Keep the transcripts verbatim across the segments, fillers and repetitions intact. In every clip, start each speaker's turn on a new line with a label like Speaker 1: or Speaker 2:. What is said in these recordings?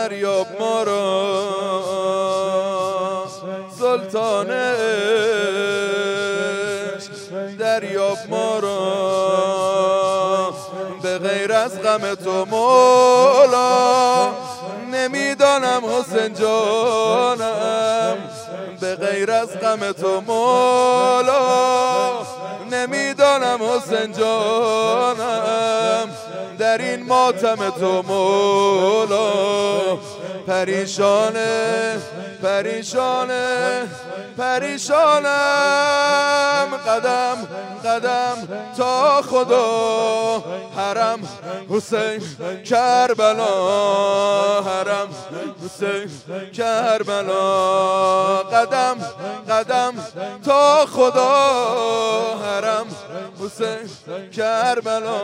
Speaker 1: دریاب ما را سلطان عشق، دریاب ما را به غیر از غم تو مولا. نمیدانم حسین جانم به غیر از غم تو مولا. نمیدانم حسین جانم در این ماتم تو مولا. پریشانه پریشانه پریشانم قدم قدم تا خدا. حرم حسین کربلا، حرم حسین کربلا. قدم قدم تا خدا، حرم حسین کربلا.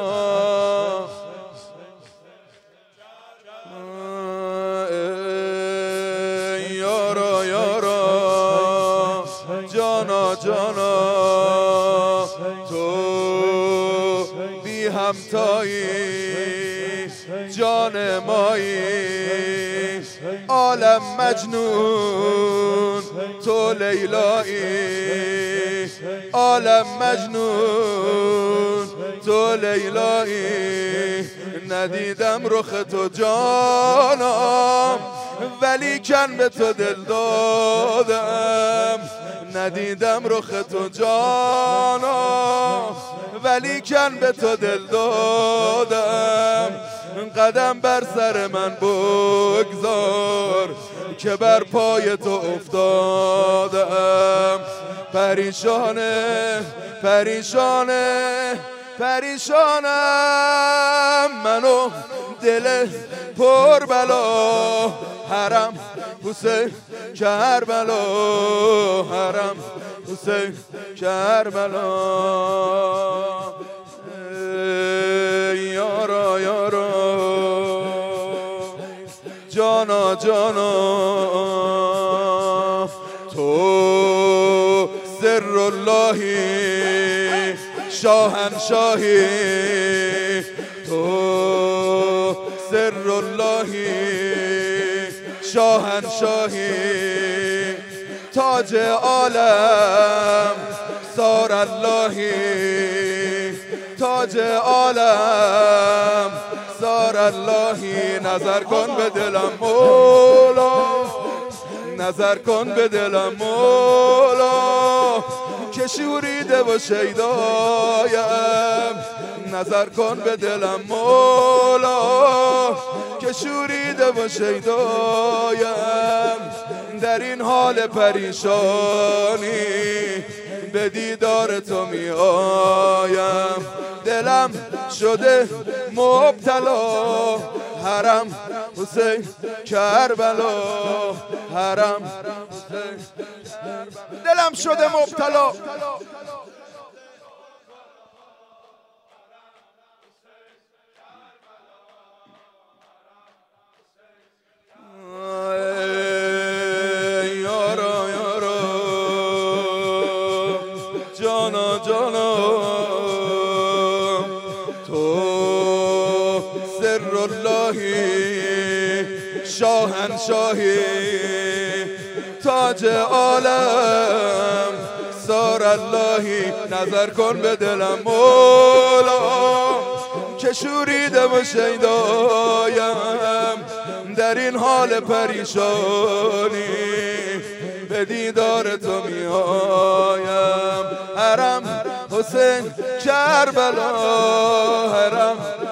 Speaker 1: یارا یارا جانا جانا تو بی همتایی جان مایی. عالم مجنون تو لیلایی، عالم مجنون تو لیلایی. ندیدم رخ تو جانم ولی کن به تو دل دادم. ندیدم رخ تو جانم ولی کن به تو دل دادم. قدم بر سر من بگذار که بر پای تو افتادم. پریشانه پریشانه پریشانم منو دل پر بلا. حرم حسین کربلا، حرم حسین کربلا. یارا یارا جانا جانا تو سر اللهی شاهنشاهی. تو سر اللهی شاهنشاهی. تاج عالم سار اللهی، تاج عالم سار اللهی. نظر کن به دلم مولا، نظر کن به دلم مولا که شوریده و شیدایم. نظر کن به دلم مولا که شوریده و شیدایم. در این حال پریشانی به دیدار تو می آیم. دلم شده مبتلا، حرم حسین کربلا، حرم حسین دلم شده مبتلا. یارا یارا جانا جانا تو سر اللهی شاهنشاهی. تاج عالم سار اللهی. نظر کن به دلم مولا که شوریده و شیدایم. در این حال پریشانی به دیدار تو می آیم. حرم حسین کربلا، حرم